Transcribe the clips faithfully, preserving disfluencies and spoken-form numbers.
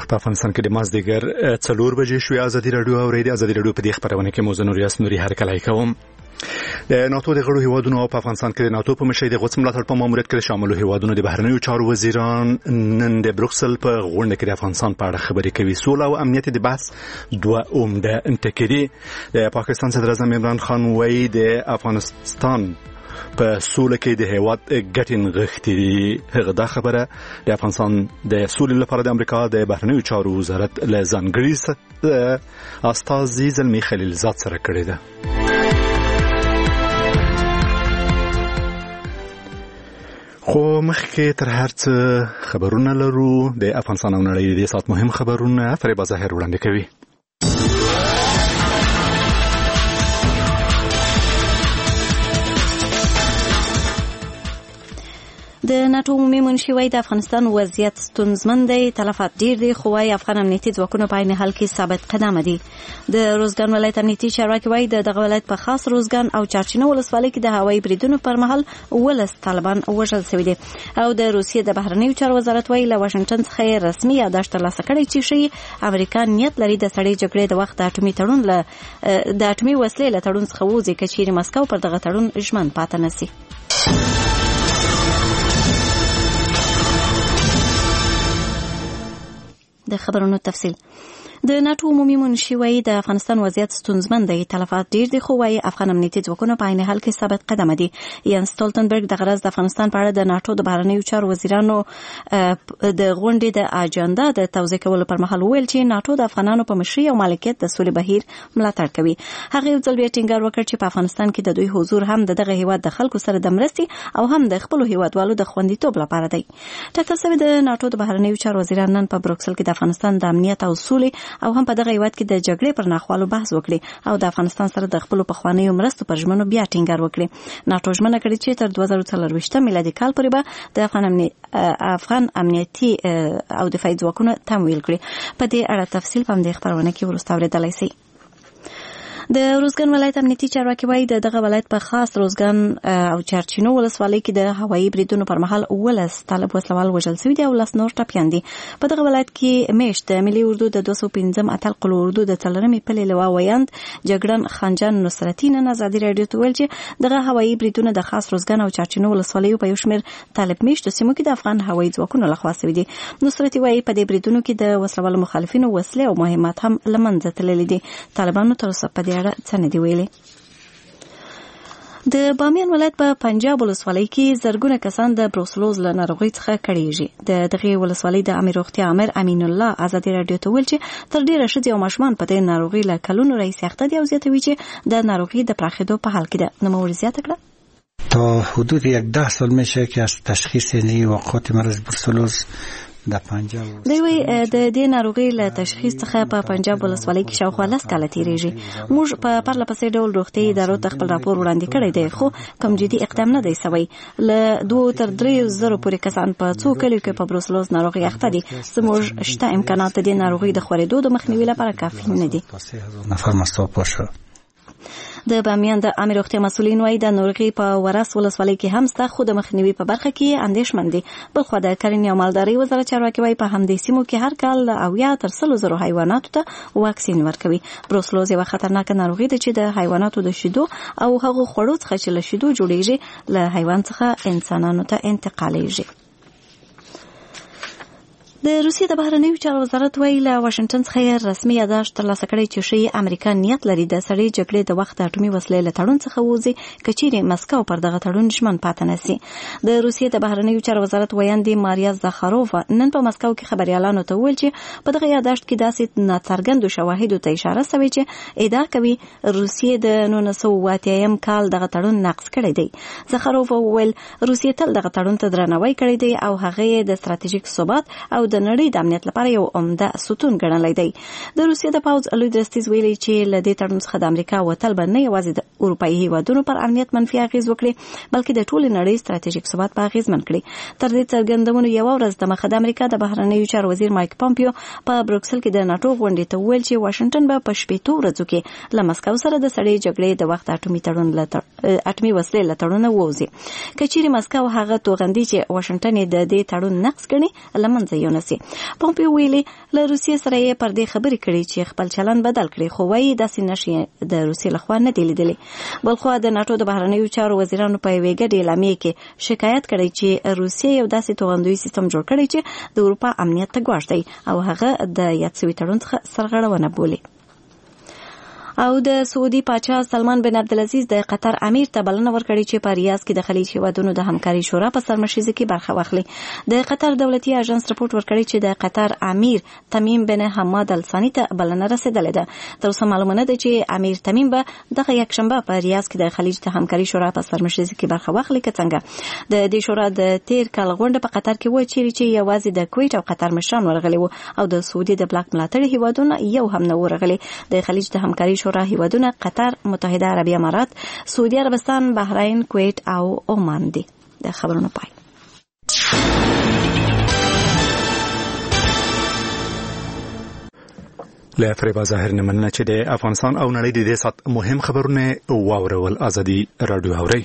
په افغانستان کې د مازدیګر څلور بجې شوې. ازادي راډیو او ریډیو ازادي راډیو په دې خبرونه کې موضوع نوریاس نوري هر کله کوم. د ناتو د غړو هیوادونو په افغانستان کې د ناتو په مشرۍ د غوڅ ملاتړ په ماموریت کې شامل هیوادونو د بهرنیو چارو وزیران نن د بروکسل په غونډه کې د افغانستان په اړه خبرې کوي. سوله او امنیت د بحث دوه عمده ټکي. د پاکستان صدر اعظم عمران خان وایي د افغانستان په سوله کې د هیواد ګټې نغښتې دي. هغه دا خبره د افغانستان د سولې لپاره د امریکا د بهرنیو چارو وزارت له ځانګړي استازي زلمي خلیلزاد سره کړې ده. خو مخکې تر هر څه خبرونه لرو. د افغانستان او نړۍ د سات مهم خبرونه فریبا ظاهر وړاندې کوي. د ناتو عمومي منشي وايي د افغانستان وضعیت ستونزمن دی، تلفات ډیر دي، خو وايي افغان امنیتي ځواکونه په عین حال کې ثابت قدم دي. د روزګان ولایت امنیتي چارواکي وايي د دغه ولایت په خاص روزګان او چارچینه ولسوالۍ کې د هوایي بریدونو پر مهال ولس طالبان وژل شوي دي. او د روسیې د بهرنیو چارو وزارت وايي له واشنگټن څخه رسمي یادښت ترلاسه کړی چې شي امریکا نیت لري د سړې جګړې د وخت د اټومي تړون له د اټومي وسلې له تړون څخه وځي که چیرې مسکو پر دغه تړون ژمن پاتې نشي. د خبرونو تفصیل. د ناتو عمومي منشي وايي د افغانستان وضعیت ستونزمن دی، تلفات ډیر دي، خو وايي افغان امنیتي ځواکونه په عین حال کې ثابت قدم دي. یان سټولټنبرګ د غرض د افغانستان په اړه د ناتو د بهرنیو چارو وزیرانو د غونډې د اجنډا د توضیح کولو پر مهال ویل چې ناتو د افغانانو په مشرۍ او مالکیت د سولې بهیر ملاتړ کوي. هغه یو ځل بیا ټینګار وکړ چې په افغانستان کې د دوی حضور هم د دغه هیواد د خلکو سره د مرستې او هم د خپل هیوادوالو د خوندیتوب لپاره دی. ټاکل شوی د ناتو د بهرنیو چارو وزیران نن په بروکسل کې د افغانستان د امنیت او سولې او هم په دغه کې د جګړې پر ناخوالو بحث وکړي او د افغانستان سره د خپل پخوانیو مرستو پر ژمنو بیا ټینګار وکړي. ناتو ژمنه کړې چې تر دوه زره څلرویشت میلادي کال پورې به د افغان امنیت افغان امنیتي او دفاعي ځواکونه تمویل کړي. په دې اړه تفصیل په دې خبرونه کې ورسته اوریدلای شئ. د روزګان ولایت امنیتي چارواکي وايي د دغه ولایت په خاص روزګان او چارچینو ولسوالۍ کې د هوایي بریدونو پر مهال ولس طالب وسلوال وژل شوي دي او لس نور ټپیان دي. په دغه ولایت کې میشت د ملي اردو د دوه سوه پنځم اتل قلو اردو د څلورمې پلې لوا ویاند جګړن خانجان نصرتي نن ازادي راډیو ته ویل چې دغه هوایي بریدونه د خاص روزګان او چارچینو ولسوالیو په یو شمېر طالب میشتو سیمو کې د افغان هوایي ځواکونو لخوا شوي دي. نصرتي وايي په دې بریدونو کې د وسلوالو مخالفینو وسلې او مهمات هم له منځه تللي دي. طالبانو تر اوسه په دې څه نه دی ویلي. د بامیان ولایت په پنجاب ولسوالۍ کې زرګونه کسان د بروسلوز له ناروغۍ څخه کړېږي. د دغه ولسوالۍ د امیر روغتیا امر امین الله ازادي راډیو ته ویل چې تر ډیره ښځې او ماشومان په دې ناروغۍ له کلونو راهیسې اخته دي او زیاتوي چې د ناروغۍ د پراخېدو په حال کې ده. نوموړي زیاته کړه تا حدود یک ده سال میشه که از تشخیص نی وقایع مرض بروسلوز د پنجاب دوی د دې ناروغۍ له تشخیص څخه په پنجاب ولسوالۍ کې شاوخوا لس کاله تیریږي. موږ په پرله پسې ډول روغتیايي ادارو ته خپل راپور وړاندې کړی دی خو کوم جدي اقدام نه دی شوی. له دوه تر درې زره پورې کسان په څو کلیو کې په بروسلوز ناروغي اخته دي. زموږ شته امکانات د ناروغۍ د خورېدو د مخنیوي لپاره کافي نه دي. نفر مستوب شو. د بامیان د عامه روغتیا مسؤلین وايي د ناروغي په ورس ولسوالۍ کې هم ستا خو د مخنیوي په برخه کې اندېښمن دي. بلخو د کرنې او مالدارۍ وزارت چارواکي وايي په همدې سیمو کې هر کال اویا تر سلو زرو حیواناتو ته واکسین ورکوي. بروسلوز یوه خطرناکه ناروغي ده چې د حیواناتو د شیدو او هغو خوړو څخه چې له شیدو جوړیږي له حیوان څخه انسانانو ته انتقالیږي. د روسیې د بهرنیو چارو وزارت وايي له واشنگټن څخه رسمي یادښت ترلاسه کړی چې شي امریکا نیت لري د سړې جګړې د وخت د اټومي وسلې له تړون څخه وځي که چیرې مسکو پر دغه تړون ژمن پاتې نشي. د روسیې د بهرنیو چارو وزارت ویاندې ماریا زاخاروفا نن په مسکو کې خبريالانو ته ویل چې په دغه یادښت کې داسې ناڅرګندو شواهدو ته اشاره شوې چې ادعا کوي روسیې د نولس سوه اته یم کال دغه تړون نقض کړی دی. زاخاروفا ویل روسیې تل دغه تړون ته درناوی کړی دی او هغه د ستراتیژیک ثبات او د نړۍ د امنیت لپاره یو عمده ستون ګڼلی دی. د روسیې د پوځ لوی درستیز ویلي چې له دې تړون څخه د امریکا وتل به نه یوازې د اروپایي هیوادونو پر امنیت منفي اغیز وکړي بلکې د ټولې نړۍ ستراتیژیک ثبات په اغیزمن کړي. تر دې څرګندونو یوه ورځ دمخه د امریکا د بهرنیو چارو وزیر مایک پامپیو په بروکسل کې د ناټو غونډې ته ویل چې واشنګټن به په شپېتو ورځو کې له مسکو سره د سړې جګړې د وخت اټومي تړون له اټومي وسلې له تړونه ووځي. که چیرې مسکو هغه توغندي چې واشنګټن د دې تړون نقض کړي له منځه یونه ونسی. پومپیو ویلي له روسیې سره یې پر دې خبرې کړې چې خپل چلن بدل کړي، خو وایي داسې نشي د روسیې لخوا نه دی لیدلی. بلخوا د ناټو د بهرنیو چارو وزیرانو په یوې ګډې اعلامیې کې شکایت کړی چې روسیې یو داسې توغندوی سیستم جوړ کړی چې د اروپا امنیت ته ګواښ دی او هغه د یاد شوي تړون څخه سرغړونه بولي. او د سعودي پاچا سلمان بن عبدالعزیز د قطر امیر ته بلنه ورکړې چې په ریاض کې د خلیج هیوادونو د همکاري شورا په سرمشریزه کې برخه واخلي. د قطر دولتي اژانس رپورټ ورکړی چې د قطر امیر تمیم بن حماد الثاني ته بلنه رسیدلې ده. تر اوسه معلومه نه ده چې امیر تمیم به دغه یکشنبه په ریاض کې د خلیج د همکاري شورا په سرمشریزه کې برخه واخلي که څنګه. د دې شورا د تیر کال غونډه په قطر کې و چې یوازې د کویت او قطر مشران ورغلي وو او د سعودي د بلاک ملاتړ هیوادونو یو هم نه ورغلي. د خلیج د همکاري شورا هیوادونه قطر، متحده عربي امارات، سعودي عربستان، بحرین، کویت او عمان دي. د خبرونو پای. له فریبا ظاهر نه مننه چې د افغانستان او نړۍ د دې سات مهم خبرونه واورول. ازادي رادیو اوري.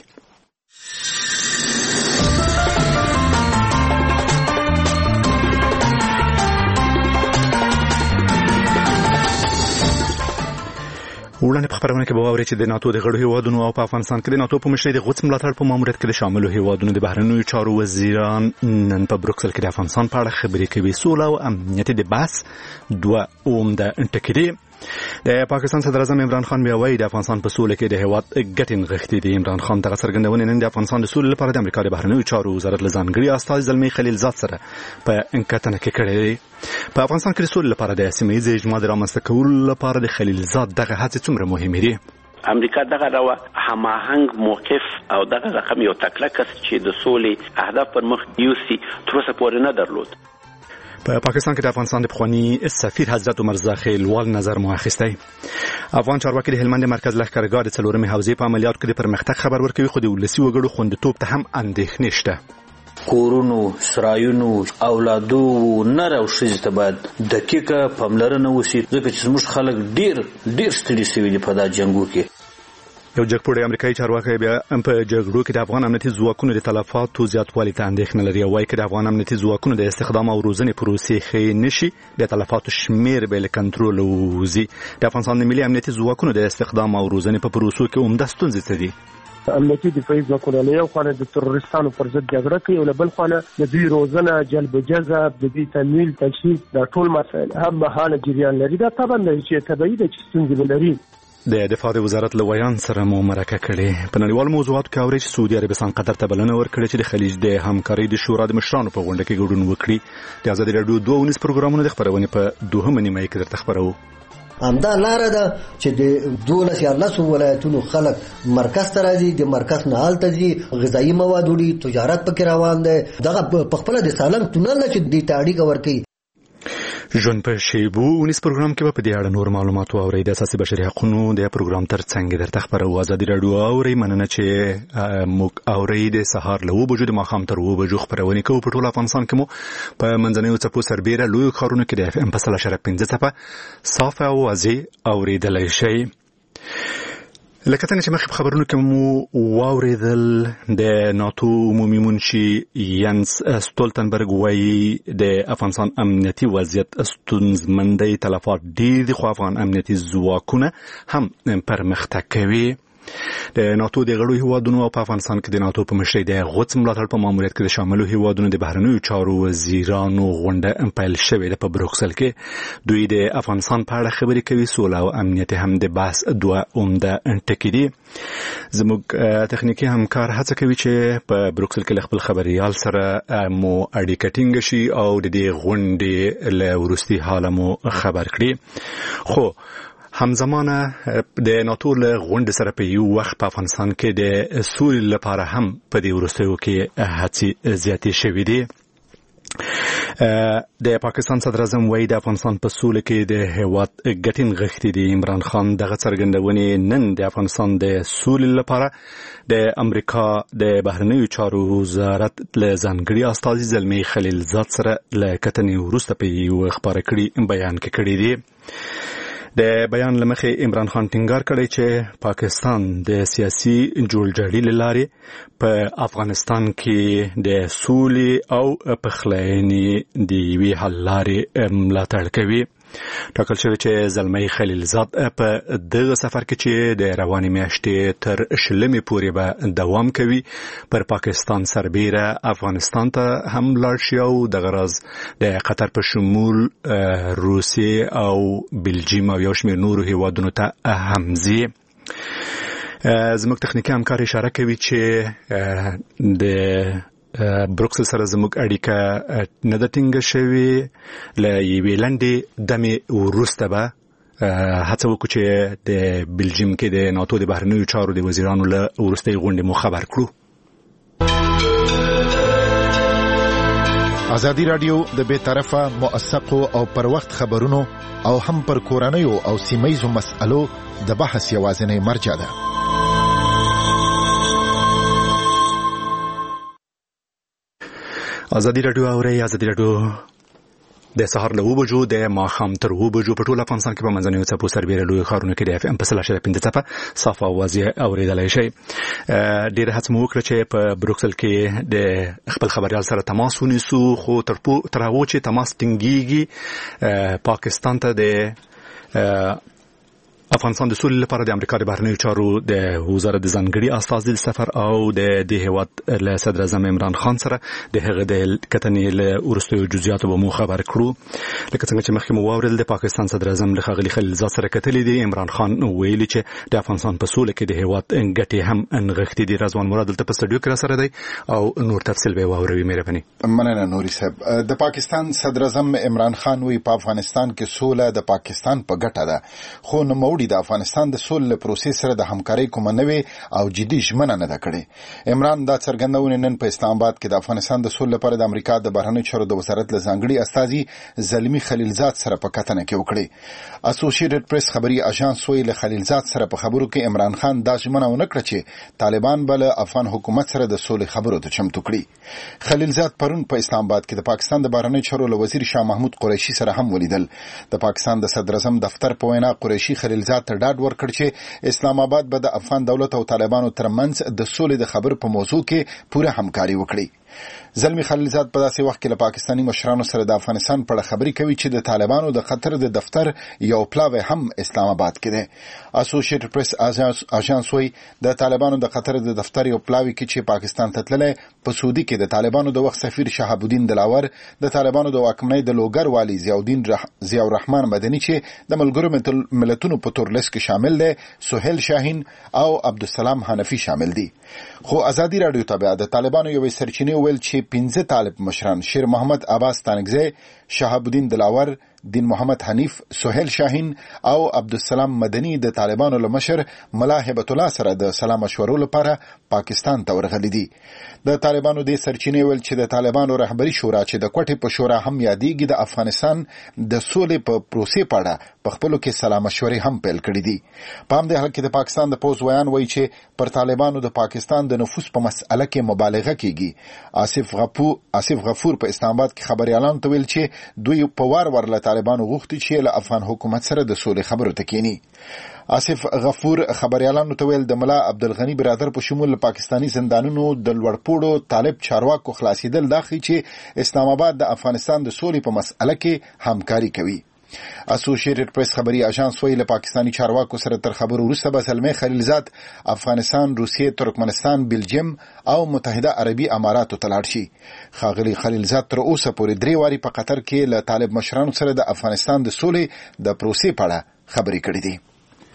وړاندې په خبرونه کې به واورئ چې د ناتو د غړو هیوادونو او په افغانستان کې د ناتو په مشرۍ د غوڅ ملاتړ په ماموریت کې د شاملو هیوادونو د بهرنیو چارو وزیران نن په بروکسل کې د افغانستان په اړه خبرې کوي. سوله او امنیت د بحث دوه عمده ټکي دي. د پاکستان صدر اعظم عمران خان بیا وایي د افغانستان په سوله کې د هیواد ګټې نغښتې دي. عمران خان دغه څرګندونې نن د افغانستان د سولې لپاره د امریکا د بهرنیو چارو وزارت له ځانګړي استازي زلمي خلیلزاد سره په انکټنه کې کړې دي. په افغانستان کې د سولې لپاره د سیمه ییز اجماع د رامنځته کولو لپاره د خلیلزاد دغه هڅې څومره مهمې دي؟ امریکا دغه راوه هماهنګ موقف او دغه رقم یو تکلک چې د سولې اهداف پر مخ یوسي تر اوسه پورې نه درلود. په پاکستان کې د افغانستان د پخوانی سفیر حضرت عمر زاخیلوال نظر مو اخیستی. افغان چارواکي د هلمند مرکز لښکرګاه د څلورمې حوزې په عملیاتو کې د پرمختګ خبر ورکوي، خو د ولسي وګړو خوندیتوب ته هم اندېښنې شته. کورونو، سرایونو، اولادو نر او ښځې ته باید دقیقه پاملرنه وشي، ځکه چې زموږ خلک ډیر ډیر ستړي شوي دي په دا جنګو کې. یو جګپوړی امریکایي چارواکی بیا په جګړو کې د افغان امنیتي ځواکونو د تلفاتو زیاتوالي ته اندېښنه لري. وایي چې د افغان امنیتي ځواکونو د استخدام او روزنې پروسې ښې نشي، د تلفاتو شمیر به له کنټرول ووځي. د افغانستان د ملي امنیتي ځواکونو د استخدام او روزنې په پروسو کې عمده ستونزې څه دي؟ امنیتي دفاعي ځواکونه له یو خوا د تروریستانو پر ضد جګړه کوي او له بل خوا د دوی روزنه، جلب و جذب، د دوی تمویل، تجهیز، دا ټول مسایل هم مهاله جریان لري. دا طبعا چې طبیعي ده چې ستونزې ولري. د دفاع وزارت له ویان سره مو مرکه کړې. په نړیوال موضوعاتو کې اوري چې سعودي عربستان قطر ته بلنه ورکړې چې د خلیج د همکارۍ د شورا د مشرانو په غونډه کې ګډون وکړي. د ازادي رادیو دوه ونیس پروګرامونه د خبرونه په دوهمه نیمه کې درته خبرو. همدا لاره ده چې د دولس یا لسو ولایتونو خلک مرکز ته راځي، د مرکز نه هلته ځي، غذایي مواد وړي، تجارت پکې روان دی. دغه په خپله د سالنګ تونل نه چې دې ته اړیکه ورکوي. ژوند په شیبو ونیس پروګرام کې په دې اړه نور معلومات واورئ. د اساسي بشري حقوقو د پروګرام تر څنګ درته خبرو. ازادي رادیو اورئ. مننه چې موږ اورئ. د سهار له اوه بجو د ماښام تر اوه بجو خبرونه کوو. په ټول افغانستان کې مو په منځنیو څپو سربیره لوی ښارونو کې د اف ام په سل اشاره پنځه څپه صافه او واضح اورېدلی شئ. لکه څنګه چې مخکې په خبرونو کې مو واورېدل، د ناتو عمومي منشي ینس ستولتنبرګ وایي د افغانستان امنیتي وضعیت ستونزمن دی، تلفات ډېر دي، خو افغان امنیتي ځواکونه هم پرمختګ کوي. د ناتو د غړو هیوادونو او په افغانستان کې د ناتو په مشرۍ د غوڅ ملاتړ په ماموریت کې د شاملو هیوادونو د بهرنیو چارو وزیرانو غونډه پیل شوې ده په بروکسل کې. دوی د افغانستان په اړه خبرې کوي. سوله او امنیت هم د بحث دوه عمده ټکي دي. زموږ تخنیکي همکار هڅه کوي چې په بروکسل کې له خپل خبريال سره مو اړیکه ټینګه شي او د دې غونډې له وروستي حاله مو خبر کړي. خو همزمانه د ناتو له غونډې سره په یو وخت په افغانستان کې د سولې لپاره هم په دې وروستیو کې هڅې زیاتې شوې دي. د پاکستان صدر اعظم وایي د افغانستان په سوله کې د هیواد ګټې نغښتې دي. عمران خان دغه څرګندونې نن د افغانستان د سولې لپاره د امریکا د بهرنیو چارو وزارت له ځانګړي استازي زلمي خلیلزاد سره له کتنې وروسته په یو خبري کړي بیان کې کړی دی. د بیان لمخې عمران خان ټینګار کړی چې پاکستان د سیاسي جوړجاړي لارې په افغانستان کې د سولې او پخلاینې د یوې حل لارې ملاتړ کوي. ټاکل شوی چې زلمی خلیلزاد په دغه سفر کې چې د روانې میاشتې تر شلمې پورې به دوام کوي پر پاکستان سربیره افغانستان ته هم لاړ شي او دغه راز د قطر په شمول روسیې او بلجیم او یو شمېر نورو هیوادونو ته هم ځي. زموږ تخنیکي همکار اشاره کوي چې د بروکسل سره زموږ اړیکه نه ده ټینګه شوې. له یوې لنډې دمې وروسته به هڅه وکړو چې د بلجیم کې د ناتو د بهرنیو چارو د وزیرانو له وروستۍ غونډې مو خبر کړو. ازادي راډیو د بې طرفه موثقو او پر وخت خبرونو او هم پر کورنیو او سیمه‌یزو مسألو د بحث یوازینی مرجع ده. ازادي راډیو اوري ازادي راډیو د سهار له اوه بجو د ماښام تر اوه بجو په ټول افغانستان کې په منځنیو څپو سربیره لوی ښارونو کې د اف ام په سل اشاریه پنځه څپه صافه اوازې اورېدلی شئ. ډېره هڅه مو وکړه چې په بروکسل کې د خپل خبریال سره تماس ونیسو، خو تر هغو چې تماس ټینګېږي پاکستان ته د افغانستان د سولې لپاره د امریکا د بهرنیو چارو د وزارت د ځانګړي استازي د سفر او د دې هیواد له صدر اعظم عمران خان سره د هغه د کتنې له وروستیو جزئیاتو به مو خبر کړو. لکه څنګه چې مخکې مو واورېدل د پاکستان صدر اعظم له ښاغلي خلیلزاد سره کتلي دي. عمران خان ویلي چې د افغانستان په سوله کې د هیواد ګټې هم نغښتې دي. رضوان مراد دلته په سټوډیو کې راسره دی او نور تفصیل به واوروي. مهرباني. مننه نوري صاحب. د پاکستان صدر اعظم عمران خان وی په افغانستان کې سوله د پاکستان په ګټه ده، خو نوموړي د افغانستان د سولې پروسې سره د همکارۍ کومه نوې او جدي ژمنه نه ده کړې. عمران دا څرګندونه نن په اسلام آباد کې د افغانستان د سولې لپاره د امریکا د بهرنیو چارو د وزارت له ځانګړي استازي زلمی خلیلزاد سره په کتنه کې وکړي. اسوسییټډ پریس خبري اژانس ویل خلیلزاد سره په خبرو کې عمران خان دا ژمنه ونکړه چې طالبان بل افغان حکومت سره د سولې خبرو ته چمتو کړي. خلیلزاد پرون په اسلام آباد کې د پاکستان د بهرنیو چارو له وزیر شاه محمود قریشي سره هم ولیدل. د پاکستان د صدر اعظم دفتر په وینا قریشي خلیلزاد ته ډاډ ورکړ چې اسلام آباد به د افغان دولت او طالبانو ترمنځ د سولې د خبرو په موضوع کې پوره همکاري وکړي. زلمی خلیلزاد په داسې وخت کې له پاکستاني مشرانو سره د افغانستان په اړه خبرې کوي چې د طالبانو د خطر د دفتر یو پلاوی هم اسلام آباد کې دی. اسوسییټډ پریس اژانس وایي د طالبانو د خطر د دفتر یو پلاوی کې چې پاکستان ته تللی په سعودي کې د طالبانو د وخت سفیر شهاب الدین دلاور، د طالبانو د واکمنۍ د لوګر والی ضیاءالدین ضیاء الرحمن مدني چې د ملګرو ملتونو په تور لیست کې شامل دی، سهیل شاهین او عبدالسلام حنفي شامل دي. خو ازادي راډیو ته بیا د طالبانو یوې سرچینې ویل چې پنځه طالب مشران شیر محمد عباس تانگزی، شهاب الدین دلاور، دین محمد حنیف، سهیل شاهین او عبدالسلام مدني د طالبانو له مشر ملا هبت الله سره د سلام مشورو لپاره پاکستان ته ورغلي دي. د طالبانو د سرچینې ویل چې د طالبانو رهبری شورا چې د کوټې په شورا هم یادېږي د افغانستان د سولې په پروسې په اړه په خپلو کې سلام مشورې هم پیل کړي دي. په همدې حال کې د پاکستان د پوز ویان وایي چې پر طالبانو د پاکستان د نفوذ په مسأله کې مبالغه کیږي. آصف غفور آصف غفور په اسلام آباد کې خبريالانو ته ویل چې دوی په وار ور له طالبانو غوښتي چې له افغان حکومت سره د سولې خبرو ته کینی. آصف غفور خبريالانو ته ویل د ملا عبدالغنی برادر په شمول پاکستانی زندانونو د لوړپوړو طالب چارواکو خلاصیدل داخلي چې اسلام آباد د افغانستان د سولې په مسأله کې همکاري کوي. اسوسییټډ پریس خبري اژانس ویل پاکستانی چارواکو سره تر خبرو وروسته به زلمی خلیلزاد افغانستان، روسیې، ترکمنستان، بلجیم او متحده عربي اماراتو ته لاړ شي. ښاغلي خلیلزاد تر اوسه پورې درې واري په قطر کې له طالب مشرانو سره د افغانستان د سولې د پروسې په اړه خبرې کړې دي.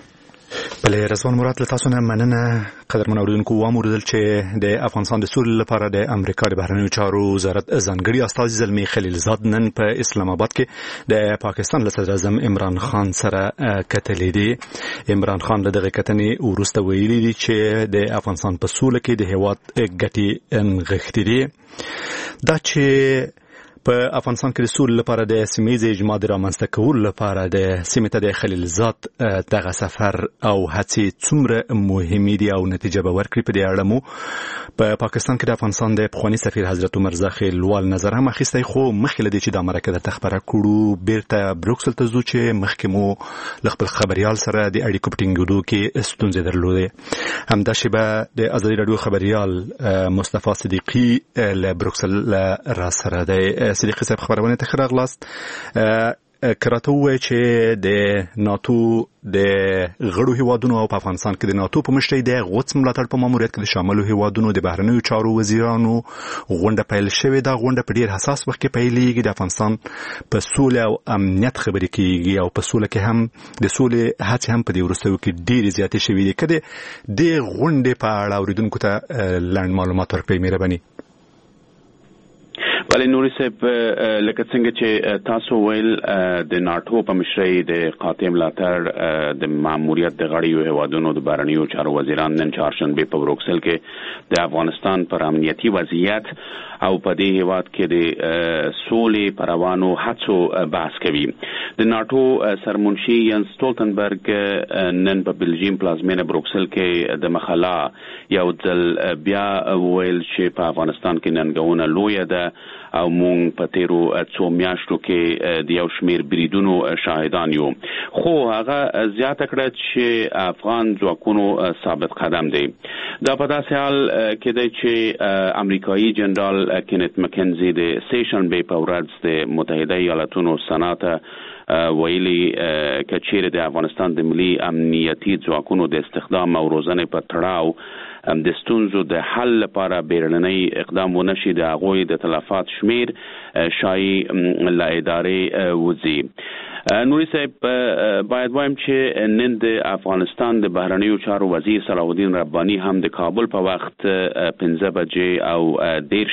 بله رضوان مراد له تاسو نه مننه. قدرمن اوریدونکو واوریدل چې د افغانستان د سولې لپاره د امریکا د بهرنیو چارو وزارت ځانګړي استازي زلمی خلیلزاد نن په اسلام آباد کې د پاکستان له صدر اعظم عمران خان سره کتلې دي. عمران خان له دغه کتنې وروسته ویلي دي چې د افغانستان په سوله کې د هیواد ګټې نغښتې دي. دا چې په افغانستان کې د سولې لپاره د سیمه‌ییز اجماع د رامنځته کولو لپاره د سیمې ته د خلیلزاد دغه سفر او هڅې څومره مهمې دي او نتیجه به ورکړي په دې اړه مو په پاکستان کې د افغانستان د پخواني سفیر حضرت عمر زاخیلوال نظر هم اخیستی، خو مخکې له دې چې دا مرکه درته خبره کړو بیرته بروکسل ته ځو چې مخکې مو له خپل خبریال سره د اړیکو په ټینګېدو کې ستونزې درلودې. همدا شیبه د ازادي راډیو خبریال مصطفی صدیقي له بروکسل را سره دی. صدیقي صاحب خبرونه ته ښه راغلاست. کراته وایي چې د ناتو د غړو هیوادونو او په افغانستان کې د ناتو په مشرۍ د غوڅ ملاتړ په ماموریت کې د شاملو هیوادونو د بهرنیو چارو وزیرانو غونډه پیل شوې. دا غونډه په ډیر حساس وخت کې پیلېږي. د افغانستان په سوله او امنیت خبرې کېږي او په سوله کې هم د سولې هڅې هم په دې وروستیو کې ډېرې زیاتې شوې دي. که د غونډې په اړه اورېدونکو ته لنډ معلومات ورکړئ مهرباني. ولی نوري صاحب لکه څنګه چې تاسو ویل د ناتو په مشرۍ د قاطع ملاتړ د ماموریت د غړیو هیوادونو د بهرنیو چارو وزیران نن چهارشنبه په بروکسل کې د افغانستان پر امنیتي وضعیت او په دې هیواد کې د سولې پر روانو هڅو بحث کوي. د ناتو سرمنشي ینس سټولتنبرګ نن په بلجیم پلازمینه بروکسل کې د مخالا یو ځل بیا ویل چې په افغانستان کې ننګونه لویه ده او مونږ په تیرو څو میاشتو کې د یو شمیر بریدونو شاهدان یو، خو هغه زیاته کړه چې افغان ځواکونو ثابت قدم دي. دا په داسې حال کې دی چې امریکایي جنرال کینت مکنزي د سیشنبه په ورځ د متحده ایالاتونو سنات ویلي کچېره د افغانستان د ملي امنیتي ځواکونو د استخدام او روزنې په تړاو د ستونزو د حل لپاره بیرنی اقدام ونشي د هغوی د تلفات شمیر شایي له ادارې وځي. نوري صاحب باید وایم چې نن د افغانستان د بهرنیو چارو وزیر صلاح الدین رباني هم د کابل په وخت پنځه بجې او دېرش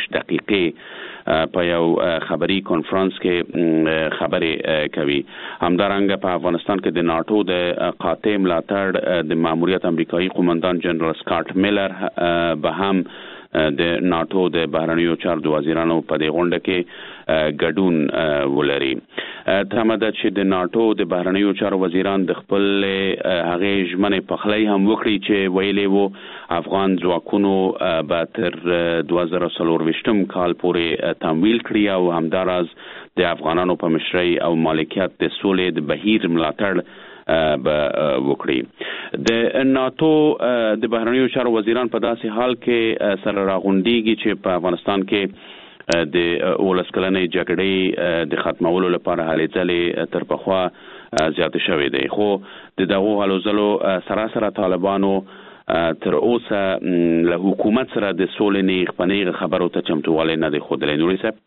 دقیقې په یو خبري کانفرنس کې خبرې کوي. همدارنګه په افغانستان کې د ناتو د قاطع ملاتړ د ماموریت امریکایي قومندان جنرال سکاټ میلر به هم د ناتو د بهرنیو چارو د وزیرانو په دې غونډه کې ګډون ولري. تمه ده چې د ناتو د بهرنیو چارو وزیران د خپل هغه ژمنې پخلی هم وکړي چې ویلې وو افغان ځواکونو به تر دوه زره څلورویشتم کال پورې تمویل کړي او همداراز د افغانانو په مشرۍ او مالکیت د سولې د بهیر ملاتړ به وکړي. د ناتو د بهرنیو چارو وزیران په داسې حال کې سره راغونډيږي چې په افغانستان کې د ولس کلنې جګړې د ختمولو لپاره هلې ځلې تر پخوا زیات شوې دي، خو د دغو هلو ځلو سراسره طالبانو تر اوسه له حکومت سره د سولې نیغ په نیغه خبرو ته چمتووالی نه دی ښودلی. نوري صاحب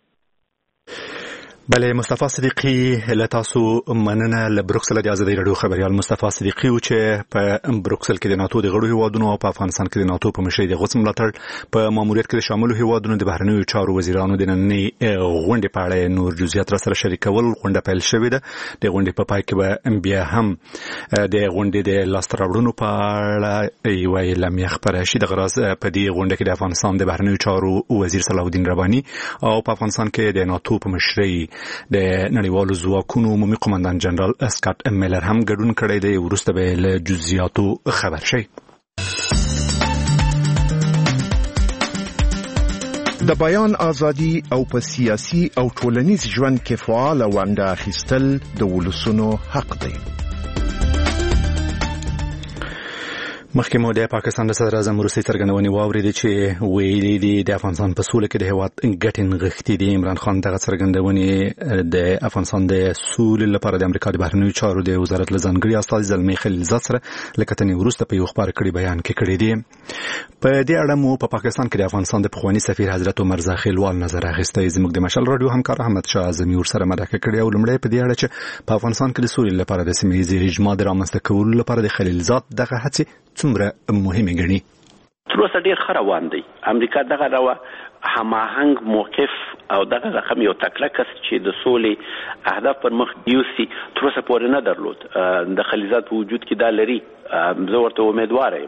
بله مصطفی صدیقي له تاسو مننه. له بروکسل د ازادي راډیو خبريال مصطفی صدیقي و چې په بروکسل کې د ناتو د غړو هیوادونو او په افغانستان کې د ناتو په مشرۍ د غوڅ ملاتړ په ماموریت کې د شاملو هیوادونو د بهرنیو چارو وزیرانو د نننۍ غونډې په اړه نور جزئیات را سره شریکول. غونډه پیل شوې ده. د غونډې په پای کې به بیا هم د غونډې د لاسته راوړنو په اړه یوه اعلامیه خپره شي. د غراض په دې غونډه کې د افغانستان د بهرنیو چارو وزیر صلاح الدین رباني او په افغانستان کې د ناتو په مشرۍ د نړیوالو ځواکونو عمومي قومندان جنرال سکاټ میلر هم ګډون کړی دی. وروسته به له جزئیاتو خبر شي. د بیان ازادي او په سیاسي او ټولنیز ژوند کې فعال ونډه اخیستل د ولسونو حق دی. مخکې مو د پاکستان د صدر اعظم وروستۍ څرګندونې واورېدې چې ویلي دي د افغانستان په سوله کې د هېواد ګټې نغښتې دي. عمران خان دغه څرګندونې د افغانستان د سولې لپاره د امریکا د بهرنیو چارو د وزارت له ځانګړي استازي زلمي خلیلزاد سره له کتنې وروسته په یو خپاره کړي بیان کې کړی دی. په دې اړه مو په پاکستان کې د افغانستان د پخواني سفیر حضرت عمر زاخیلوال نظر اخیستی. زموږ د مشال راډیو همکار احمد شاه اعظمي ورسره مرکه کړې او لومړی په دې اړه چې په افغانستان کې د سولې لپاره د سیمه ییز اجماع د رامنځته کولو لپاره د خلیلزاد دغه هڅې څومره مهمه ګڼي. تر اوسه ډېر ښه روان دی. امریکا دغه ډول هماهنګ موقف او دغه رقم یو تکلک چې د سولې اهداف پر مخ یوسي تر اوسه پورې نه درلود. د خلیلزاد په وجود کې دا لري. زه ورته امیدوار یم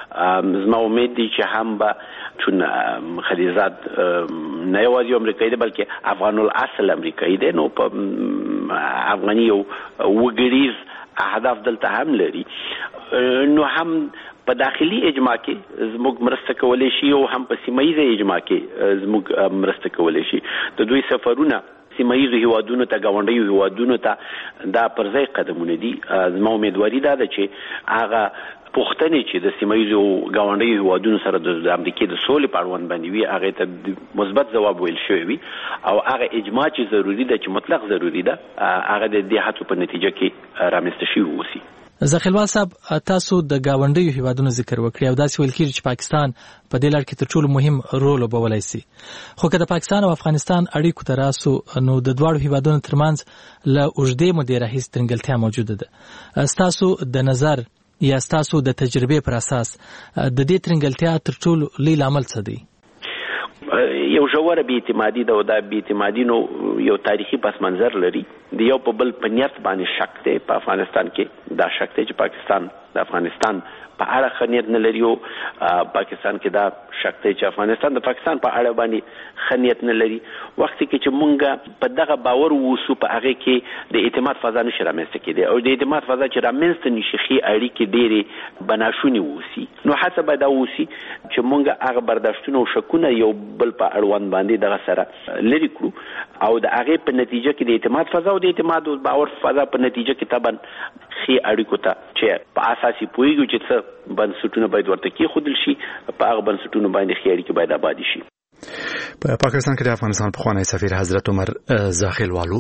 زما امید دی چې هم به چون خلیزاد نه یوازې امریکایي دی بلکې افغان الاصل امریکایي دی، نو په افغاني یو وګړیز اهداف دلته هم لري، نو هم په داخلي اجماع کې زموږ مرسته کولی شي او هم په سیمه ییزه اجماع کې زموږ مرسته کولی شي. د دوی سفرونه سیمه ییزو هیوادونو ته، ګاونډیو هیوادونو ته دا پر ځای قدمونه دي. زما امیدواري دا ده چې هغه پوښتنې چې د سیمه ییزو ګاونډیو هیوادونو سره د امریکې د سولې په اړوند باندې وي، هغې ته مثبت ځواب ویل شوی وي، او هغه اجماع چې ضروري ده، چې مطلق ضروري ده، هغه د دې هڅو په نتیجه کې رامنځته شوي اوسي. زخیلوال صاحب، تاسو د ګاونډیو هیوادونو ذکر وکړی او داسې ویل کېږي چې پاکستان په دې لړ کې تر ټولو مهم رول لوبولی سي، خو که د پاکستان او افغانستان اړیکو ته راسو نو د دواړو هیوادونو ترمنځ له اوږدې مودې راهیسې ترنګلتیا موجوده ده. ستاسو د نظر یا ستاسو د تجربې پر اساس د دې ترنګلتیا تر ټولو لوی لامل څه دی؟ یو ژوره بې اعتمادي ده، او دا بې اعتمادي نو یو تاریخي پس منظر لري. د یو په بل په نیت باندې شک دی. په افغانستان کې دا شک دی چې پاکستان د افغانستان په اړه ښه نیت نه لري، او پاکستان کې دا شک دی چې افغانستان د پاکستان په اړه باندې ښه نیت نه لري. وخت کې چې مونږ په دغه باور ووسو، په هغې کې د اعتماد فضا نشي رامنځته کېدی، او د اعتماد فضا چې رامنځته نشي ښې اړیکې ډېرې بناشونې ووسي. نو هڅه باید دا ووسي چې مونږ هغه برداشتونه او شکونه یو بل په اړوند باندې دغه سره لرې کړو، او د هغې په نتیجه کې د اعتماد فضا او د اعتماد او باور فضا په نتیجه کې طبعا ښې اړیکو ته چې په اساس یې پوهېږو چې څه بنسټونه باید ورته کېښودل شي، په هغه بنسټونو باندې ښې اړیکې باید آبادې شي. په پاکستان کې د افغانستان پخوانی سفیر حضرت عمر زاخیلوالو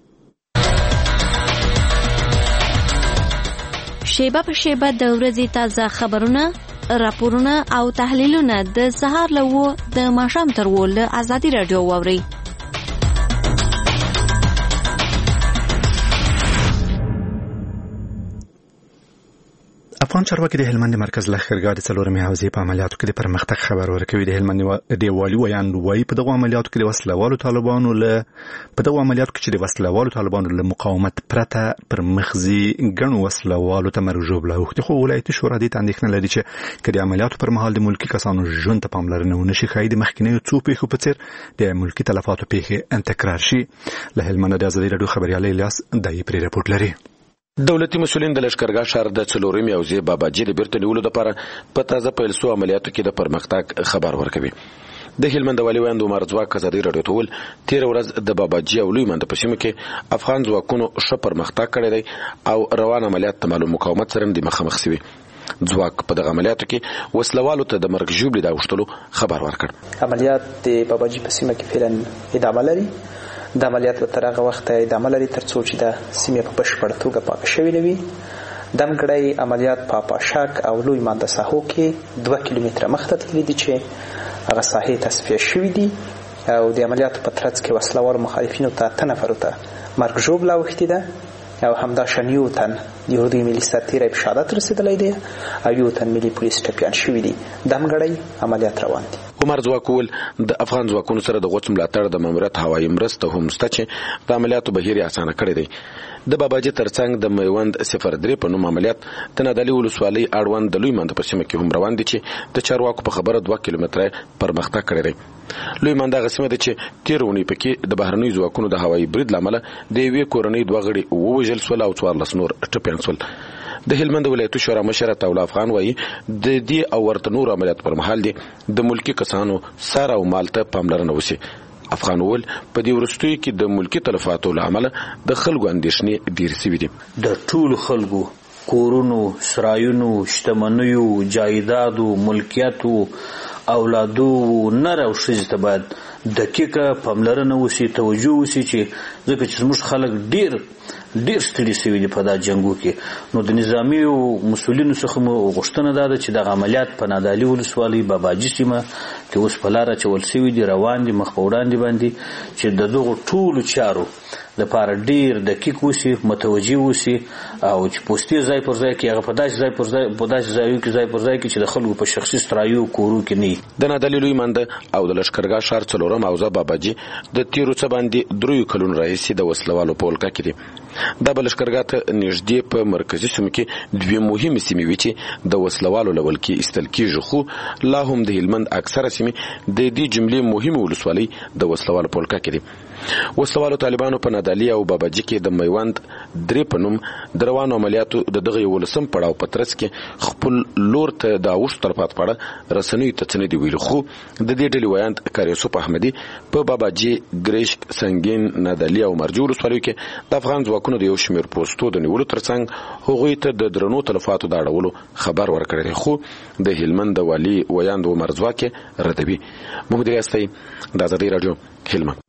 شیبه په شیبه د ورځې تازه خبرونه، راپورونه او تحلیلونه د سهار له اوه د ماښام تر اوه له ازادي راډیو واورئ. افغان چارواکي د هلمند مرکز لښکرګاه د څلورمې حوزې په عملیاتو کې د پرمختګ خبر ورکوي. د هلمند د والي ویان وایي په دغو عملیاتو کې د وسلوالو طالبانو له په دغو عملیاتو کې چې د وسلوالو طالبانو له مقاومت پرته پر مخزي ګڼو وسلوالو ته مرجوب لاوښتي، خو ولایتي شورا دې ته اندېښنه لري چې که د عملیاتو پر مهال د ملکي کسانو ژوند ته پاملرنه ونه شي، ښایي د مخکینیو څو پیښو په څېر د ملکي تلفاتو پیښې تکرار شي. له هلمند د ازادي راډیو خبریال الیاس دایي پرې رپورټ لري. دولتي مسؤلین د لښکرګاه ښار د څلورمې حوزې باباجي د بیرته نیولو لپاره په تازه پیل سوو عملیاتو کې د پرمختګ خبر ورکوي. د هلمند والي ویاند عمر ځواک ازادي راډیو ته وویل تېره ورځ د باباجي او لوی منډه په سیمه کې افغان ځواکونو ښه پرمختګ کړی دی او روان عملیات ته معلوم مقاومت سره د مخامخ شوي. ځواک په دغه عملیاتو کې وسلوالو ته د مرګ ژوبلې د اوښتلو خبر ورکړ. عملیات د باباجي په سیمه کې فعلا ادامه لري. د عملیات به تر هغه وخته ادامه لري تر څو چې د سیمې په بشپړه توګه پاکه شوې نه وي. دمګړی عملیات په پاشاک او لوی مانده ساحو کې دوه کیلومتره مخته تللي دي چې هغه ساحې تصفیه شوي دي، او د عملیاتو په ترڅ کې وسلوالو مخالفینو ته اته نفرو ته مرګ ژوبله اوښتې ده، او همداشان یو تن د اردوی ملي سرتیری په شهادت رسېدلی دی، او یو تن ملي پولیس ټپیان شوي دي. دمګړی عملیات روان دي. عمر ځواک وویل د افغان ځواکونو سره د غوڅ ملاتړ د ماموریت هوایي مرسته هم شته چې د عملیاتو بهیر یې اسانه کړی دی. د باباجي ترڅنګ د میوند صفر درې په نوم عملیات د نادعلي ولسوالۍ اړوند د لوی منډه په سیمه کې هم روان دي چې د چارواکو په خبره دوه کیلومتره پرمختګ کړی دی. لوی منډه هغه سیمه ده چې تېره اونۍ پکې د بهرنیو ځواکونو د هوایي برید له امله د یوې کورنۍ دوه غړي ووژل شول او څوارلس نور ټپیان شول. د هلمند ولایتي شورا مشر عطاالله افغان وایي د دې او ورته نورو عملیاتو پر مهال دي د ملکي کسانو سر او مال ته پاملرنه وشي. افغان وویل په دې وروستیو کې د ملکي تلفاتو له امله د خلکو اندېښنې ډېرې سوي دي. د ټولو خلکو کورونو، سرایونو، شتمنیو، جایدادو، ملکیتو، اولادو، نر او ښځې ته باید دقیقه پاملرنه وشي، توجه وشي، چې ځکه چې زموږ خلک ډېر ډېر ستړي شوي دي په دا جنګو کې. نو د نظامي مسؤلینو څخه مو غوښتنه دا ده چې دغه عملیات په نادعلي ولسوالۍ باباجي سیمه کې اوس په لاره اچول شوي دي، روان دي مخ په وړاندې باندې، چې د دغو ټولو چارو لپاره ډیر دقیق وسی متوجي وسی او چې پوسټي ځای پر ځای کې هغه په داسې ځای پر ځای په داسې ځایو کې ځای پر ځای کې چې د خلکو په شخصي سترایو کورو کې نه د نادلي لوی منده او د لشکرګاه ښار څلورم اوزه باباجي د تیرو څه باندې دریو کلونو راهیسې د وسلوالو په ولکه کې دي. دا بل لشکرګاه ته نږدې په مرکزي سیمه کې دوه مهمې سیمې وي چې د وسلوالو لول کې استل کېږي، خو لا هم د هلمند اکثره سیمې د دې جملې مهمه ولسوالۍ د وسلوالو په ولکه کې دي. وسلوالو طالبانو په نادالي او باباجي کې د میوند درې په نوم د روانو عملیاتو د دغه ولسم پړاو په ترڅ کې خپل لور ته د اوښ تلفات پړه رسنیو ته څه نه دی ویلي، خو د دې ډلې ویاند کاریوسف احمدي په باباجي، ګریشک، سنگین، نادالي او مرجو ولسوالیو کې د افغان ځواکونو د یو شمېر پوسټو د نیولو ترڅنګ هغوی ته د درنو تلفاتو د اړولو خبر ورکړی دی، خو د هلمند د والي ویاند عمر ځواکې ردوي. محمد ریاستي، د ازادۍ راډیو، هلمند.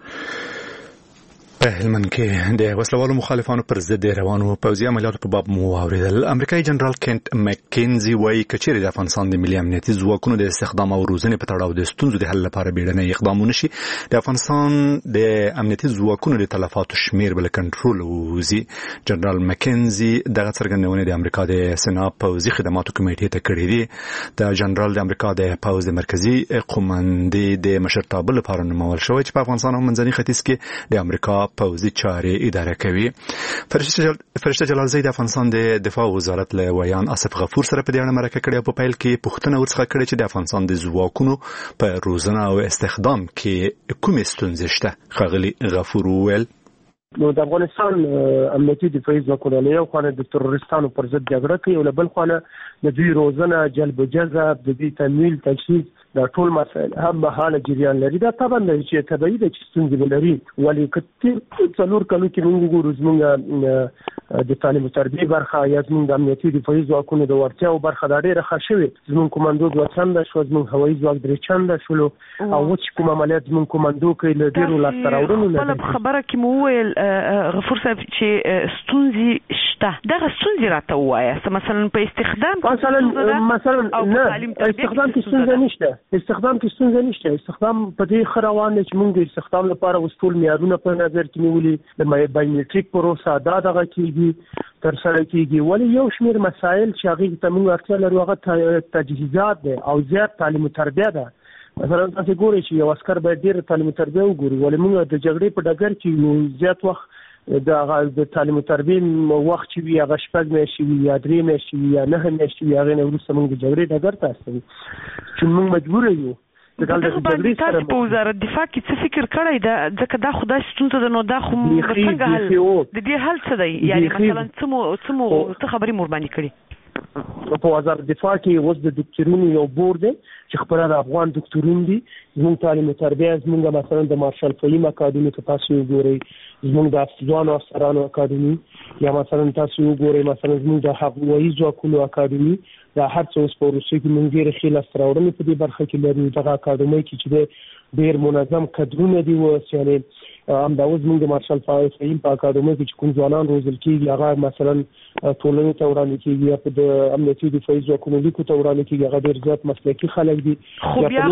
په هلمند کې د وسلوالو مخالفانو پر ضد روانو پوځي عملیاتو په باب مو واوریدل. امریکایي جنرال کینټ مکینزي وایي کچېرې د افغانستان د ملي امنیتي ځواکونو د استخدام او روزنې په تړاو د ستونزو د حل لپاره بیړني اقدامونه شي، د افغانستان د امنیتي ځواکونو د تلفاتو شمیر بل کنټرول ووزي. جنرال مکینزي دغه څرګندونه د امریکا د سنا پوځي خدماتو کمیټې ته کړې دي. د جنرال د امریکا د پوځ د مرکزي قومندې د مشرتابه لپاره نومول شوی چې په افغانستان او منځني ختیځ کې د امریکا پوځي چارې اداره کوي. فرشته جلال زئی د افغانستان د دفاع وزارت له ویان اسف غفور سره په دې اړه مرکه کړې او په پیل کې پوښتنه ورڅخه کړې چې د افغانستان د ځواکونو په روزنه او استخدام کې کومې ستونزې شته. ښاغلي غفور وویل نو د افغانستان امنیتي دفاعي ځواکونه له یو خوا د تروریستانو پر ضد جګړه کوي او له بل خوا د دوی روزنه، جلب و جذب، د دوی تمویل، تجهیز، دا ټول مسائل هم مهاله جریان لري. دا طبعا چې طبيعي د ستونزې ولري، ولی کته څلور کلو کې موږ ګورو زموږ د تعلیم او تربیه برخه یا زموږ د امنیتي دفاعي ځواکونو د ورتیاو برخه دا ډېره ښه شوې. زموږ کمانډو دوه چنده شو، زموږ هوایي ځواک درې چنده شول او چې کوم عملیات زموږ کمانډو کوي له ډېرو لاسته راوړنو نه. خبره کې مو ویل غفور صاحب چې ستونزې شته، دغه ستونزې راته وایاست مثلا په استخدام مثلا مثلا نه استخدام کې ستونزې نشته، استخدام کې ستونزې نشته. استخدام په دې خروان چې موږ د استخدام لپاره وستول معیارونه په نظر کې نیولي، د بایومټریک پروسه دا دغه کېږي تر سره کېږي، ولی یو شمېر مسایل چې هغې ته موږ اړتیا لرو هغه تجهیزات دی او زیات تعلیم و تربیه ده. مثلا تاسو ګورئ چې یو عسکر باید ډېره تعلیم و تربیه وګوري، ولی موږ د جګړې په ډګر کې زیات وخت د تعلیم و تربیه وخت چې وي هغه شپږ میاشتې وي یا درې میاشتې وي یا نهه میاشتې وي، هغې نه وروسته موږ د جګړې ډګر ته استوي چې موږ مجبوره یو. دغه باندې تاسو په وزارت دفاع کې څه فکر کړی ده؟ ځکه دا خو داسې ستونزه ده، نو دا خو څنګه حل د دې حل څه دی؟ یعنې مثلا څه مو څه مو څه خبرې مو ورباندې کړي؟ په وزارت دفاع کې اوس د دکتورینو یو بورډ دی چې خپله د افغان دکتورین دي. زموږ تعلیم و تربیه زموږ مثلا د مارشال فهیم اکاډمي که تاسو وګورئ، زموږ د افسرانو افسرانو اکاډمي، یا مثلا تاسو وګورئ مثلا زموږ د هوایي ځواکونو اکاډمي، دا هر څه اوس په روسیې کې موږ ډېرې ښې لاسته راوړنې په دې برخه کې لرو. دغه اکاډمۍ کې چې دی ډېر منظم کدرونه دي اوس، یعنې همدا اوس موږ د مارشال فهیم په اکاډمۍ کې چې کوم ځوانان روزل کېږي هغه مثلا ټولنې ته وړاندې کېږي یا په د امنیتي دفاعي ځواکونو لیکو ته وړاندې کېږي، هغه ډېر زیات مسلکي خلک دي. خو بیا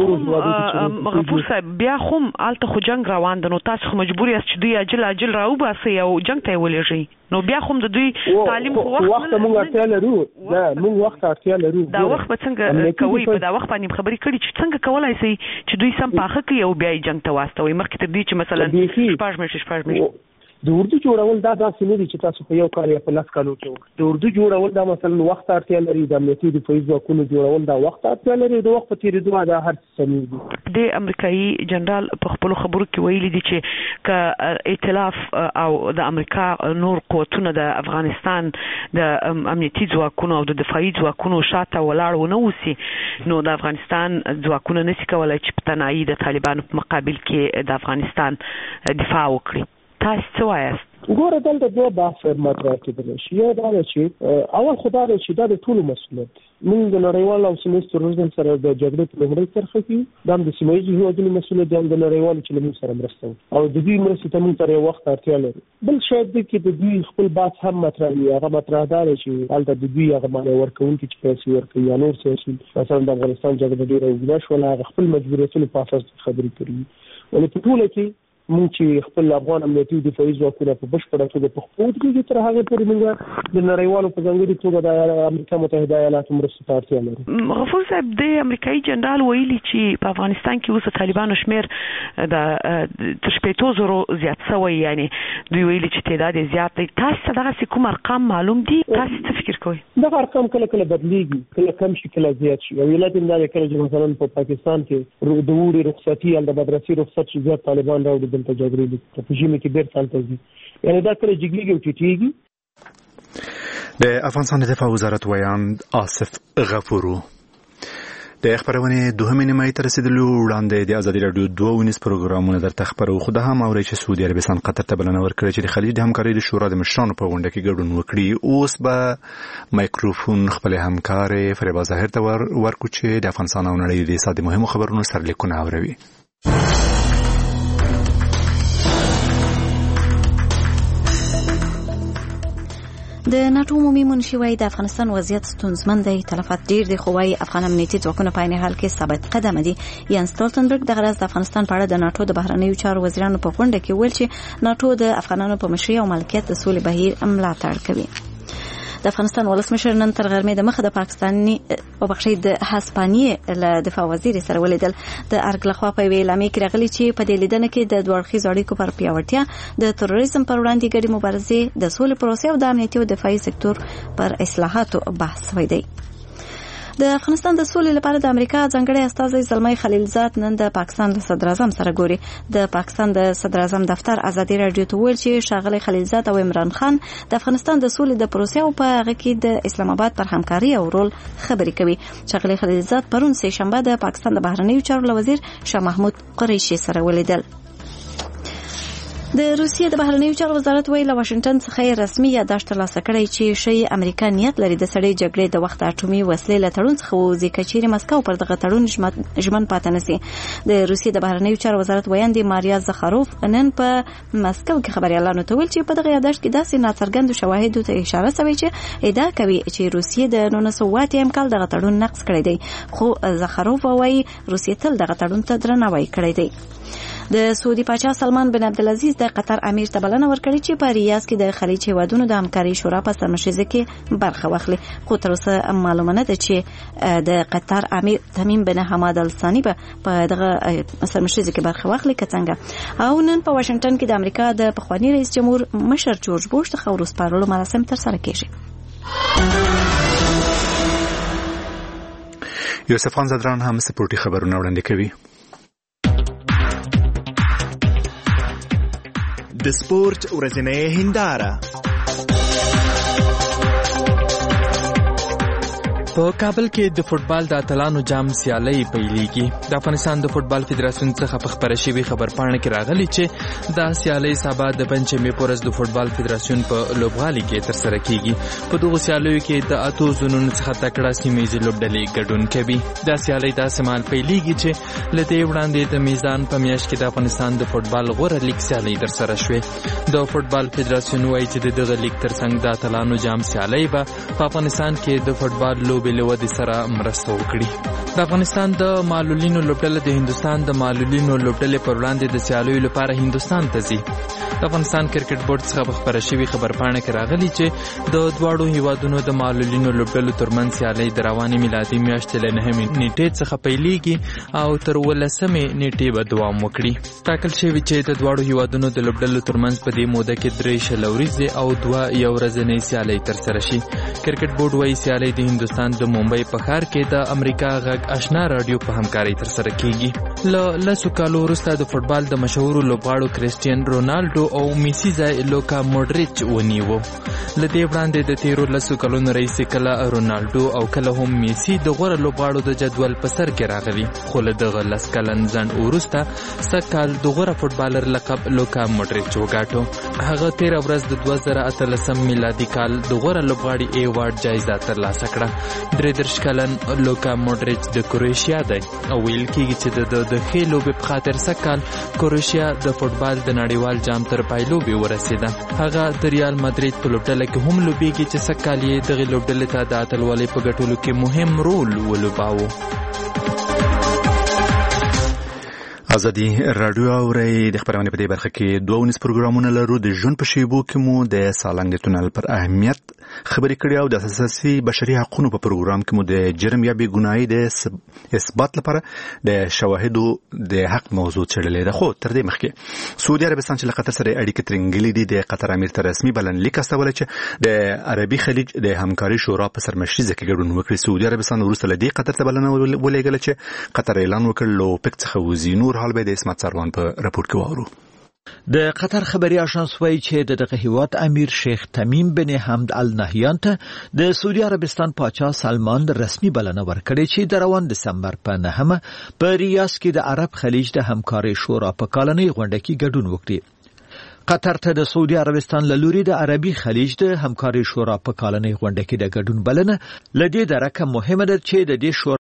هم غفور صاحب بیا هم هلته خو جنګ روان ده، نو تاسو خو مجبور یاست چې دوی عاجل عاجل راوباسئ او جنګ ته یې ولېږئ، نو بیا خو د دوی تعلیم خو وخت موږ اړتیا لرو. دا موږ وخت اړتیا لرو. دا وخت به څنګه کوئ؟ په دا وخت باندې خبرې کړي چې څنګه کولی شئ چې دوی سم پاخه کړي او بیا یې جنګ ته واستوئ، مخکې تر دې چې مثلا شپږ میاشتې شپږ میاشتې د اردو جوړول دا داسې نه دي چې تاسو په یو کال یا په لس کالو کې وکړئ. د اردو جوړول دا مثلا وخت اړتیا لري، د امنیتي دفاعي ځواکونو جوړول دا وخت اړتیا لري، د وخت په تېرېدو دا هر څه سمېږي. د امریکایي جنرال په خپلو خبرو کې ویلي دي چې که ائتلاف او د امریکا نور قوتونه د افغانستان د امنیتي ځواکونو او د دفاعي ځواکونو شاته ولاړ ونه اوسي، نو د افغانستان ځواکونه نشي کولی چې په تنهایي د طالبانو په مقابل کې د افغانستان دفاع وکړي. تاسو څه وایاست؟ ګوره دلته دوه بحث مطرح کېدلی شي. یو دا ده چې اول خو دا ده چې دا د ټولو مسؤلیت دی. موږ د نړیوال او سیمه ییز تروریزم سره د جګړې په لومړۍ کرښه کې دا هم د سیمه ییزو هېوادونو مسؤلیت دی، هم د نړیوالو چې له موږ سره مرسته وکړي او د دوی مرستې ته موږ تر یو وخت اړتیا لرو. بل شاید دی کې د دوی خپل بحث هم مطرح وي، هغه مطرح دا دی چې هلته د دوی هغه مالیه ورکوونکي چې پیسې ورکوي یا نور سیاسي مثلا د افغانستان جګړه ډېره اوږده شوله، هغه خپل مجبوریتونو په اساس خبرې کوي. ولې په ټوله کې مونږ چې خپل افغان امنیتي دفاعي ځواکونه په بشپړه توګه په خپل کې تر هغه پورې موږ د نړیوالو په ځانګړي توګه د امریکا متحده ایالاتو مرستې ته اړتیا لرو. غفور صاحب د امریکایي جنرال ویلي چې په افغانستان کې اوس طالبانو شمیر د تر شپېتو زرو زیات شوی، یعنی دوی ویلي چې تعداد زیات دی. تاسو دغه کوم ارقام معلوم دي؟ تاسو څه فکر کوئ؟ دغه ارقام کله کله بدلیږي، کله کم شي کله زیات شي. یو علت دا دی کله چې مثلا په پاکستان کې د ووري رخصتي یا د مدرسې رخصت شي زیات طالبان راوړي دلته جګړې دي په ژمي کې بیرته هلته ځي، یعنی دا کله جګړېږي او ټیټېږي. د افغانستان دفاع وزارت ویاند آصف غفورو د خبرونه دوهمې نیمایي ته رسیدلو وړاندې د ازادي راډیو دوه ونیس پروګرامونه درته خبرو خو د هم اوري چې سعودي عربستان قطر ته بلنه ورکړي چې د خلیج د همکارۍ د شورا د مشرانو په غونډه کې ګډون وکړي. اوس به مایکروفون خپل همکار فریبا ظاهر ته ورکو چې د افغانستان او نړۍ د ساده مهمو خبرونو سرلیکونه اوروي. د ناتو عمومي منشي وايي د افغانستان وضعیت ستونزمن دی، تلفات ډیر دي، خو وايي افغان امنیتي ځواکونه په عین حال کې ثابت قدم دي. یان سټولټنبرګ د غرض د افغانستان په اړه د ناتو د بهرنیو چارو وزیرانو په غونډه کې ویل چې ناتو د افغانانو په مشرۍ او ملکیت د سولې بهیر ملاتړ کوي. د افغانستان ولسمشر نن تر غرمې د مخه د پاکستاني او بخښي د هسپانیې له دفاع وزیر سره ولیدل. د ارګ لخوا په ویلامې کې راغلي چې په دې لیدنه کې د دوه اړخیزو اړیکو پر پیاوړتیا، د تروریزم پر وړاندې ګډې مبارزې، د سولې پروسې او د امنیتي او دفاعي سکتور پر اصلاحاتو بحث وای دی. د افغانستان د سولې لپاره د امریکا ځانګړی استازی زلمي خلیلزاد نن د پاکستان د صدر اعظم سره ګوري. د پاکستان د صدر اعظم دفتر ازادي راډیو ته ویل چې ښاغلی خلیلزاد او عمران خان د افغانستان د سولې د پروسې او په هغه کې د اسلام آباد پر همکاري او رول خبرې کوي. ښاغلی خلیلزاد پرون سه شنبه د پاکستان د بهرنیو چارو وزیر شاه محمود قریشي سره ولیدل. د روسیې د بهرنیو چارو وزارت ویل له واشنگټن څخه رسمي یادداشت ترلاسه کړی چې شی امریکا نیت لري د سړې جګړې د وخت اټومي وسلې له تړون څخه وځي کچېرې مسکو پر دغه تړون ژمن پاتې نشي. د روسیې د بهرنیو چارو وزارت ویاندې ماریا زخاروف نن په مسکو کې خبريالانو ته ویل چې په دغه یادداشت کې داسې ناڅرګند شواهد ته اشاره شوی چې ادعا کوي چې روسیې د نولس سوه اتیا کال دغه تړون نقض کړی دی، خو زخاروف وايي روسیې تل دغه تړون ته درناوی کړی دی. د سعودي پاچا سلمان بن عبدالعزيز د قطر امیر ته بلنه ورکړې چې په ریاض کې د خلیج هیوادونو د همکارۍ شورا په سرمشریزه کې برخه واخلي، خو تر اوسه معلومه نه ده چې د قطر امیر تمیم بن حماد الثانی به په دغه سرمشریزه کې برخه واخلي که څنګه. او نن په واشنگټن کې د امریکا د پخوانی رئیس جمهور مشر جورج بوش د خاورو سپارلو مراسم ترسره کیږي. یوسف خان زدران هم سپورټي خبرونه وړاندې کوي. د سپورت ورځنۍ هنداره په کابل کې د فوتبال د اتلانو جام سیالي پیلېږي. د افغانستان د فوتبال فدراسیون څخه په خبره شوی خبرپاڼه کې راغلی چې دا سیالي سبا د پنځمې پورز د فوتبال فدراسیون په لوبغالي کې ترسره کیږي. په دغه سیالیو کې د اتو زونونو څخه تکړه سیمایي لوبډلې ګډون کوي. دا سیالي د سمال پیلېږي چې لته وړاندې د میزان په میاشت کې د افغانستان د فوتبال غوره لیګ سیالي ترسره شوې. د فوتبال فدراسیون وايي چې دغه لیګ ترڅنګ د اتلانو جام سیالي به په افغانستان کې د فوتبال لوب بلودي سره مرسته وکړي. د افغانستان د معلولینو لوبډله د هندستان د معلولینو لوبډلې پر وړاندې د سیالیو لپاره هندستان ته ځي. د افغانستان کرکټ بورډ څخه په خبره شوی خبرپاڼه کې راغلی چې د دواړو هیوادونو د معلولینو لوبډلو ترمنځ سیالي د روانې میلادي میاشتې له نهمې نیټې څخه پیلېږي او تر ولسمې نیټې به دوام وکړي. ټاکل شوی چې د دواړو هیوادونو د لوبډلو ترمنځ په دې موده کې درې شل ورځې او دوه یو ورځنۍ سیالي ترسره شي. کرکټ بورډ وايي سیالي د هندستان د ممبئی په ښار کې د امریکا غږ آشنا رادیو په همکارۍ ترسره کیږي. له لسو کالو وروسته د فوتبال د مشهورو لوبغاړو کرسټیان رونالډو او میسی ځای لوکا موډریچ ونیو. له دې وړاندې د تیرو لسو کلونو راهیسې کله رونالډو او کله هم میسی د غوره لوبغاړو د جدول په سر کې راغلي، خو له دغه لس کلن ځنډ وروسته سږ کال د غوره فوټبالر لقب لوکا موډریچ وګاټو. هغه تیره ورځ د دوه زره اتلسم میلادي کال د غوره لوبغاړي ایوارډ جایزه ترلاسه کړه. درې دېرش کلن لوکا موډریچ د کروشیا دی او ویل کېږي چې د د ښې لوبې په خاطر سږ کال کروشیا د فوټبال د نړیوال جام تر پایلوبې ورسېده. هغه د ریال مدرید په لوبډله کې هم لوبېږي چې سږ کال یې دغې لوبډلې ته د اتلولۍ په ګټلو کې مهم رول ولوباوه. ازادي رادیو اوري د خبرونه په دې برخه کې دوه ونیس پروګرامونه لرو. د ژوند په شیبو کې مو د سالنګ د تونل پر اهمیت خبرې کړې او د اساسي بشري حقوقو په پروګرام کې مو د جرم یا بېګناهۍ د اثبات لپاره د شواهدو د حق موضوع چړلې ده. خو تر دې مخکې سعودي عربستان چې له قطر سره اړیکې ترنګلې دي د قطر امیر ته رسمي بلنلیک استولی چې د عربي خلیج د همکاري شورا په سرمشريزه کې ګډون وکړي. سعودي عربستان وروسته له دې قطر ته بلنه ولېږله چې قطر اعلان وکړ له اوپک څخه وځي. نور حال به د اسمت سروان په راپور کې واورو. د قطر خبري آژانس وايي چې دغه هیواد امیر شیخ تمیم بن حمد ال نهیان ته د سعودي عربستان پاچا سلمان رسمي بلنه ورکړې چې د روان دسمبر په نهمه په ریاض کې د عرب خلیج د همکارۍ شورا په کلنۍ غونډه کې ګډون وکړي. قطر ته د سعودي عربستان له لوري د عربي خلیج د همکارۍ شورا په کلنۍ غونډه کې د ګډون بلنه لدې درکه مهمه ده چې د دې شورا